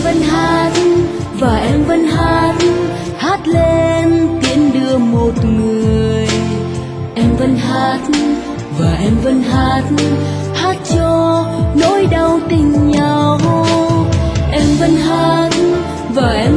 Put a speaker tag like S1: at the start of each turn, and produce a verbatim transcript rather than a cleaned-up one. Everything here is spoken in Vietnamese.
S1: vẫn hát và em vẫn hát, hát lên tiễn đưa một người. Em vẫn hát và em vẫn hát, hát cho nỗi đau tình nhau. Em vẫn hát và em